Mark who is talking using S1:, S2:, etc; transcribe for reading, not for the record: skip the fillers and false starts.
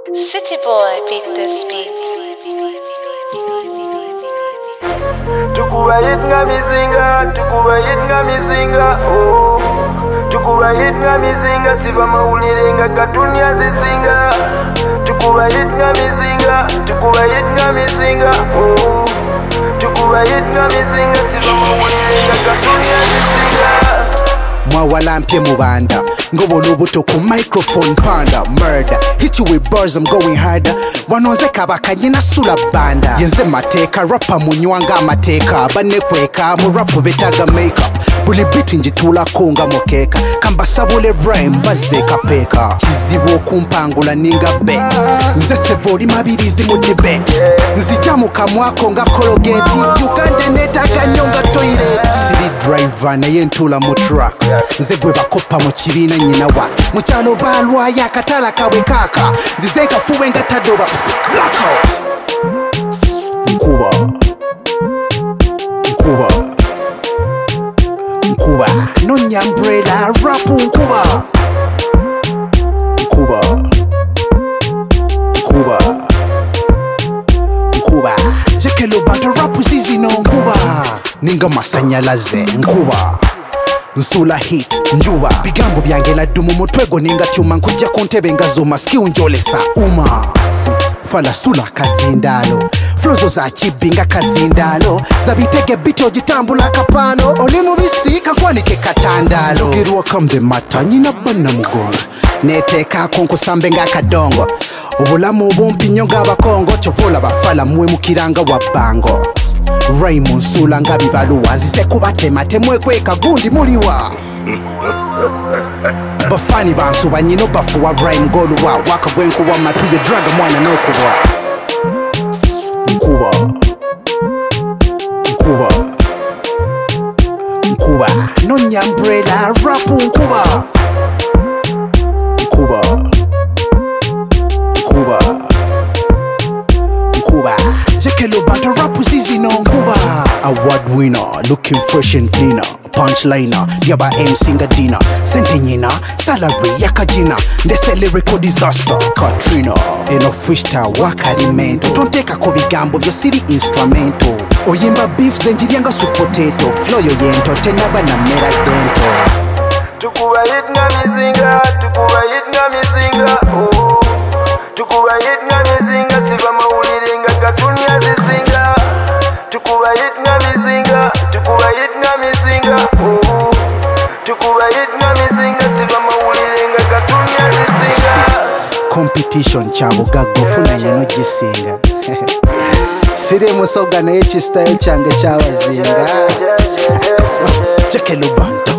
S1: City boy beat this beat.
S2: Tukuba hit nga mizinga, oh. Tukuba hit nga mizinga, siva mawulire nga katuni azizinga. Tukuba hit nga mizinga, oh. Tukuba hit nga mizinga, siva mawulire nga katuni azizinga.
S3: Mwawalampye mubanda ngobola obuto ku microphone panda murder hit you with bars I'm going harder wanonze kabaka nyina sula banda yenze mateka rapper munywanga amateka banekweka mu rap betaga makeup buli beat njitula konga mokeka kambasabule rhyme bazeka peka kizibu okumpangula ninga bet nze sevoli mabirizi mu debate nzijamu kamwako nga kologeti Uganda netaga nyonga toilet siri driver naye ntula mu truck nze gwe bakopa mu kibiina nyina wa mukyalo balwaya akatala kawe kaka nzize kafuwe nga tadoba blackout nkuba nonya umbrella rapu nkuba jekelo bata rapu zizi no nkuba ninga masanyalaze nkuba nsula hit njuba bigambo byangela dumu mutwego ninga tyuma nkujja ku ntebe nga zoma skill njolesa uma fala sula kazindalo flozo za chibinga kazindalo zabitege bito jitambula kapano oli mubisi kankwanike katandalo girwa kamde mata nyina banna mugongo neteka konkusambe nga kadongo obulamu obumpi nyonga abakongo chovola bafala mwe mukiranga wa bango Raymond Sula nga bibaluwa nzize kubatema temwekweka gundi muliwa bafani bansuba nyino bafuwa rhyme goluwa waka gwenkuwa matuye draga mwana nokubwa nkuba nonya umbrella rapu nkuba jekelo bata rapu zizi no nkuba award winner looking fresh and cleaner punchliner yaba MC nga dina sente nyina salary yakajina ndese lyrical disaster Katrina eno freestyle wakarimento tonteka ko bigambo byo siri instrumento oyimba beef zenjiranga su potato flow yo yento tenaba na mera dento
S2: Tukuba hit nga mizinga, oh. Tukuba hit nga mizinga, siva mawulire nga katuni azizinga. Tukuba hit nga mizinga, oh. Tukuba hit nga mizinga, siva mawulire nga katuni azizinga.
S3: Competition chabo gago funa yeno jisinga sire musoga naye chistyle change chawazinga jekelo bando